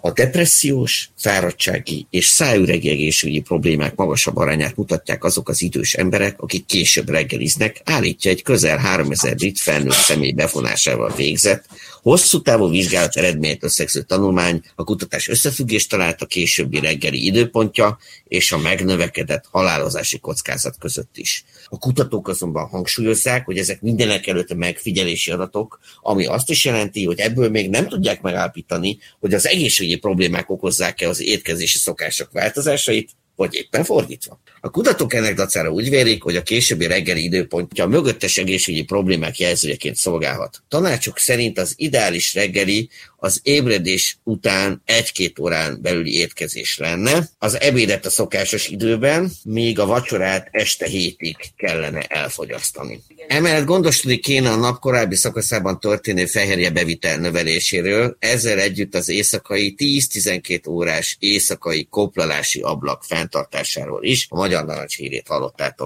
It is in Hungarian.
A depressziós, fáradtsági és szájüregi egészségügyi problémák magasabb arányát mutatják azok az idős emberek, akik később reggeliznek, állítja egy közel 3000 brit felnőtt személy bevonásával végzett, hosszú távú vizsgálat eredményét összegző tanulmány. A kutatás összefüggést talált a későbbi reggeli időpontja és a megnövekedett halálozási kockázat között is. A kutatók azonban hangsúlyozzák, hogy ezek mindenekelőtt megfigyelési adatok, ami azt is jelenti, hogy ebből még nem tudják megállapítani, hogy az egészségügyi problémák okozzák-e az étkezési szokások változásait, vagy éppen fordítva. A kutatók ennek dacára úgy vélik, hogy a későbbi reggeli időpontja a mögöttes egészségügyi problémák jelzőjeként szolgálhat. Tanácsok szerint az ideális reggeli az ébredés után 1-2 órán belüli étkezés lenne, az ebédet a szokásos időben, míg a vacsorát este 7-ig kellene elfogyasztani. Emellett gondoskodni kéne a nap korábbi szakaszában történő fehérjebevitel növeléséről, ezzel együtt az éjszakai 10-12 órás éjszakai koplalási ablak fenntartásáról is. A Magyar Narancs hírét hallottátok.